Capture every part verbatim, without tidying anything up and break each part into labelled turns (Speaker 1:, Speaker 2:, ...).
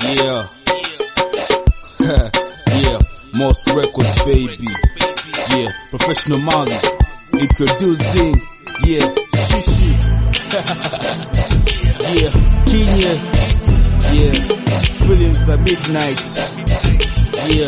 Speaker 1: Yeah. Yeah. Most records, baby. Yeah. Professional Mali. Introducing. Yeah. Shishi. Yeah. Kenya. Yeah. Feelings at midnight. Yeah.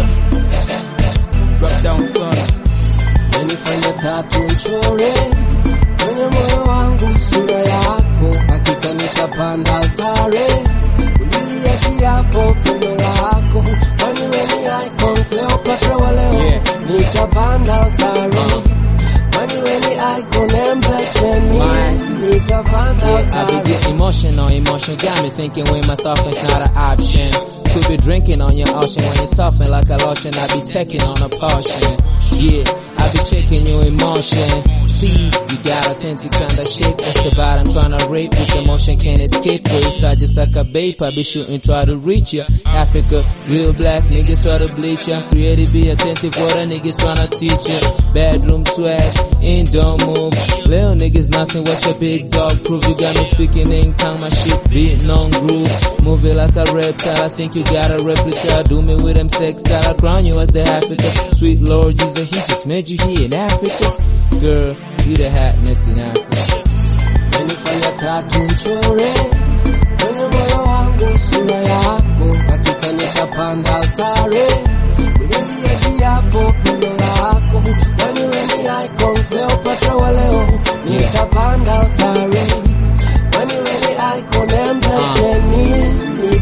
Speaker 1: Drop down son.
Speaker 2: Nilifanya tatu mchore kwenye moyo wangu sura yako, hakika nitapanda altare kulilia kiapo pendo lako, kwani wewe ni icon Cleopatra wa leo. Yeah. Nitapanda altare uh. kwani wewe ni icon empress many. Nitapanda altare.
Speaker 3: I be getting emotional, emotion got me thinking with myself it's not an option to be drinking on your ocean when you're suffering like a lotion. I be taking on a potion. Yeah, I be checking your emotion. See, you got authentic kind of shape. That's the vibe I'm trying to rape. With emotion can't escape. First I just like a babe. I be shooting, try to reach ya. Africa, real black niggas try to bleach ya. Creative, be attentive, what the niggas trying to teach ya. Bedroom swag, in don't move. Little niggas nothing, what your big dog prove. You got me speaking in tongue, my shit beating on groove. Move it like a reptile, I think you got a replica. Do me with them sex style, I crown you as the Africa. Sweet Lord Jesus, he just made you here in Africa. Girl, you the hotness in Africa.
Speaker 2: Nilifanya tatu mchore kwenye moyo wangu sura yako, hakika nitapanda altare kulilia kiapo pendo lako, kwani wewe ni icon Cleopatra wa leo. Nitapanda altare kwani wewe ni icon empress many.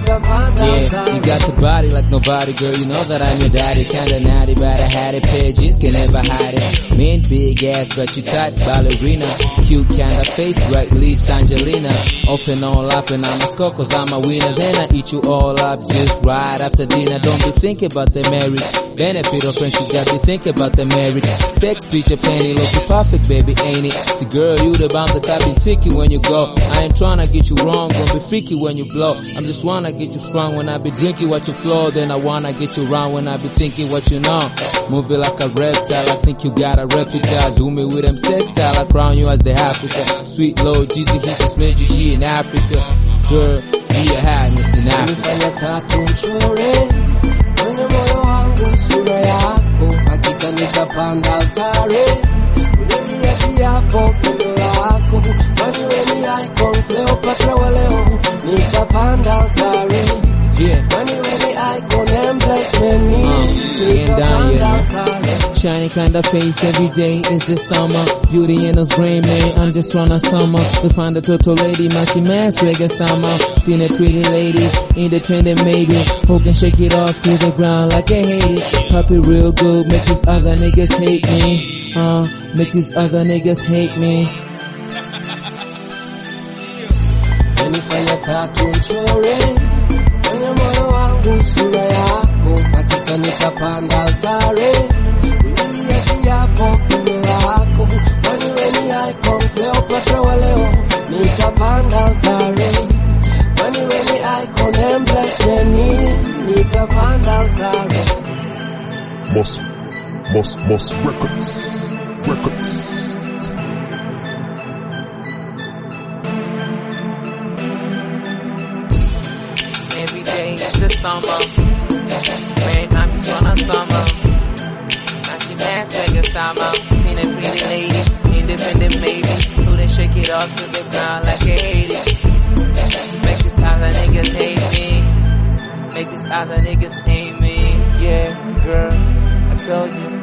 Speaker 3: Yeah, you got the body like nobody, girl, you know that I'm your daddy. Kinda naughty, but I had it, pair of jeans can never hide it. Mean big ass, but you tight ballerina. Cute kinda face, right lips, Angelina. Open all up and I'm a score cause I'm a winner. Then I eat you all up just right after dinner. Don't be thinking about the marriage. Benefit of friendship, got me thinking about the marriage. Sex picture penny, looking perfect, baby, ain't it? See girl, you the bomb that I be ticking when you go. I ain't tryna get you wrong, gonna be freaky when you blow. I'm just wanna get you strong when I be drinking what you flow. Then I wanna get you round when I be thinking what you know. Move it like a reptile, I think you got a replica. Do me with them sex style, I crown you as the Africa. Sweet Lord Jesus, he just made you here in Africa. Girl, be a hotness in Africa.
Speaker 2: Nilifanya tatu mchore kwenye moyo wangu sura yako, hakika nitapanda altare kulilia kiapo pendo lako, kwani wewe ni icon Cleopatra wa leo. Nitapanda altare
Speaker 3: yeah,
Speaker 2: kwani wewe ni icon empress many.
Speaker 3: Nitapanda altare. Shiny kind of face every day is the summer. Beauty in us brain, man, I'm just tryna summer. To find a total lady, matchy mask, reggae summer. Seen a pretty lady, independent maybe, who can shake it off to the ground like I hate it. Pop it real good, make these other niggas hate me. Uh, make these other niggas hate me.
Speaker 2: Nilifanya tatu mchore kwenye moyo wangu sura yako, hakika nitapanda altare kulilia kiapo pendo lako, kwani wewe ni icon Cleopatra wa leo. Nitapanda altare kwani wewe ni icon empress many. Nitapanda altare.
Speaker 4: Most, most, most records, records.
Speaker 3: Every day is the summer. Man, I'm just on a summer. Matchy mask, reggae summer. Seen a pretty lady, independent maybe, who then shake it off to the ground like I hate it. Make these other niggas hate me. Make these other niggas hate me. Yeah, girl, I told you.